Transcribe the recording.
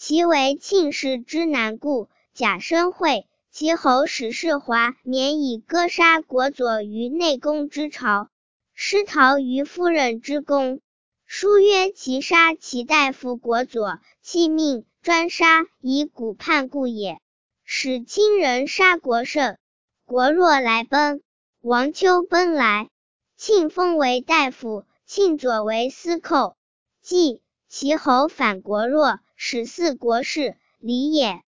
其为庆氏之男故，贾生讳。其侯史世华免以割杀国佐于内宫之朝，失逃于夫人之宫。书曰其杀其大夫国佐，弃命专杀，以古叛故也。使亲人杀国胜，国若来奔，王丘奔来，庆封为大夫，庆佐为司寇。既其侯反国弱，使四国事，礼也。